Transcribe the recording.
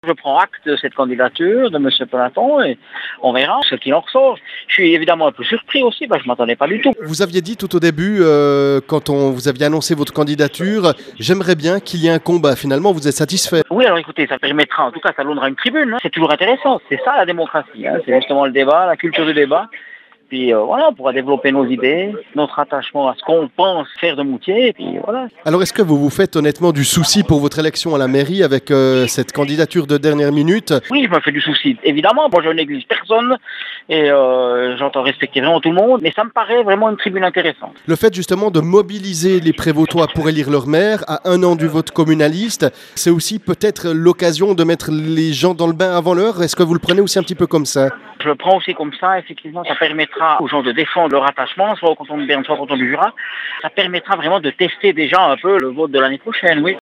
Je prends acte de cette candidature de M. Peloton et on verra ce qu'il en ressort. Je suis évidemment un peu surpris aussi, je ne m'attendais pas du tout. Vous aviez dit tout au début, quand vous aviez annoncé votre candidature, j'aimerais bien qu'il y ait un combat. Finalement, vous êtes satisfait? Oui, alors écoutez, ça permettra, en tout cas ça donnera une tribune. C'est toujours intéressant, c'est ça la démocratie. C'est justement le débat, la culture du débat. Puis voilà, on pourra développer nos idées, notre attachement à ce qu'on pense faire de Moutier, et puis voilà. Alors, est-ce que vous vous faites honnêtement du souci pour votre élection à la mairie avec cette candidature de dernière minute? Oui, je me fais du souci, évidemment. Moi, je néglige personne et j'entends respecter vraiment tout le monde, mais ça me paraît vraiment une tribune intéressante. Le fait justement de mobiliser les Prévôtois pour élire leur maire à 1 an du vote communaliste, c'est aussi peut-être l'occasion de mettre les gens dans le bain avant l'heure. Est-ce que vous le prenez aussi un petit peu comme ça? Je le prends aussi comme ça, effectivement, ça permettra aux gens de défendre leur attachement, soit au canton de Berne, soit au canton du Jura. Ça permettra vraiment de tester déjà un peu le vote de l'année prochaine, oui.